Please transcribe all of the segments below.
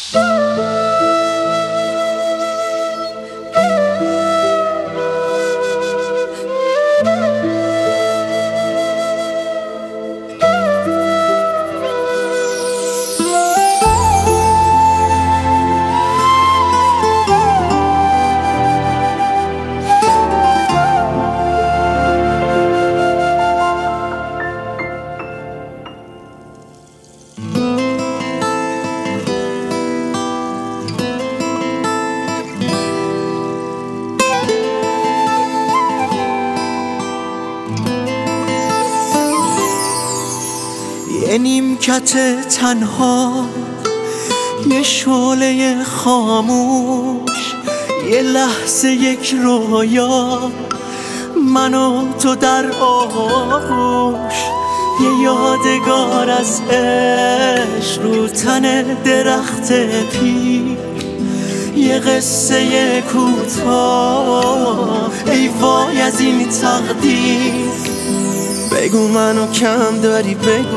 یه نیمکت تنها، یه شعله خاموش، یه لحظه یک رویا، من و تو در آغوش، یه یادگار از عشق رو تن درخت پیر، یه قصه کوتاه، ای وای از این تقدیر. بگو منو کم داری،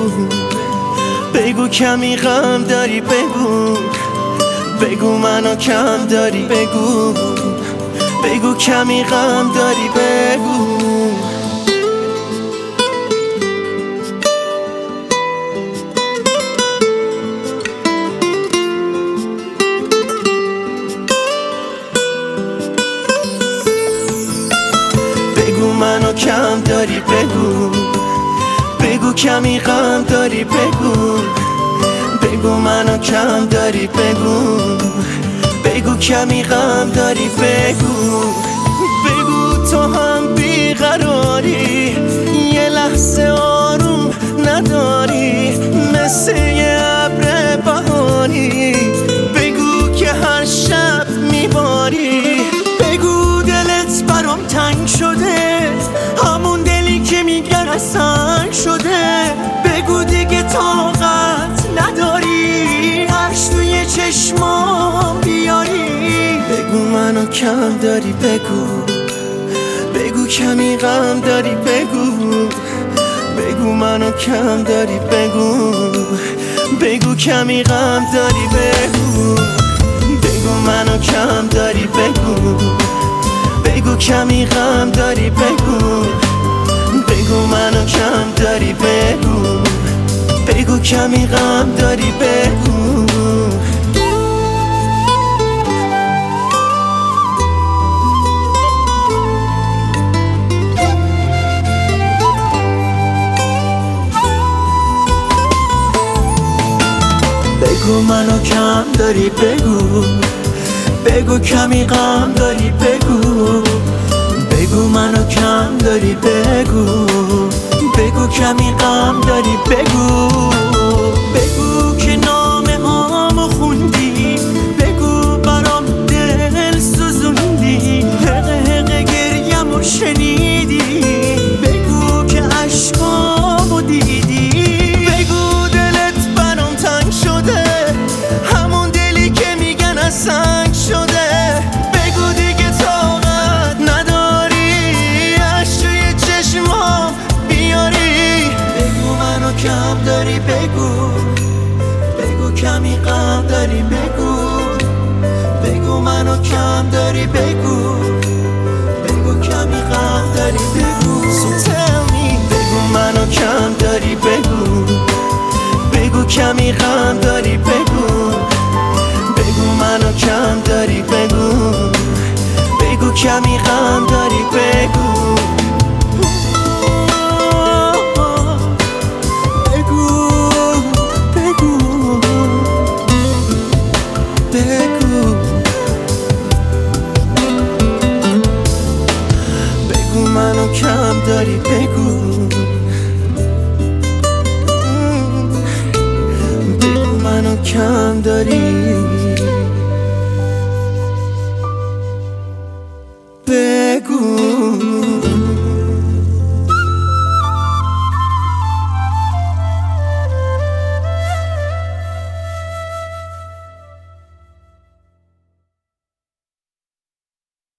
بگو کمی غم داری، بگو منو کم داری، بگو کمی غم داری، بگو منو کم داری، بگو کمی غم داری، بگو منو کم داری، بگو کمی غم داری، بگو تو هم بیقراری، یه لحظه آروم نداری، مثل یه ابر بهاری، بگو که هر شب میباری، بگو دلت برام تنگ شده، همون دلی که میگن سنگ شده، بگو دیگه طاقت نداری، عشق توی چشمام بیاری. بگو منو کم داری، بگو کمی غم داری، بگو منو کم داری، بگو کمی غم داری، بگو منو کم داری، بگو کمی غم داری، بگو منو کم داری، بگو کمی غم داری، بگو منو کم داری، بگو کمی غم داری، بگو منو کم داری، بگو کمی غم داری، بگو که نامه هامو خوندی، بگو برام دل سوزوندی، حق گریمو شنیدی، بگو که عشقامو دیدی، بگو دلت برام تنگ شده، همون دلی که میگن از سنگ شده، بگو دیگه طاقت نداری، عشق توی چشمام بیاری. بگو منو کم داری، بگو کمی غم داری، بگو منو کم داری، بگو کمی غم داری، So tell me. بگو منو کم داری، بگو کمی غم داری، بگو منو کم داری، بگو کمی غم داری، بگو منو کم داری،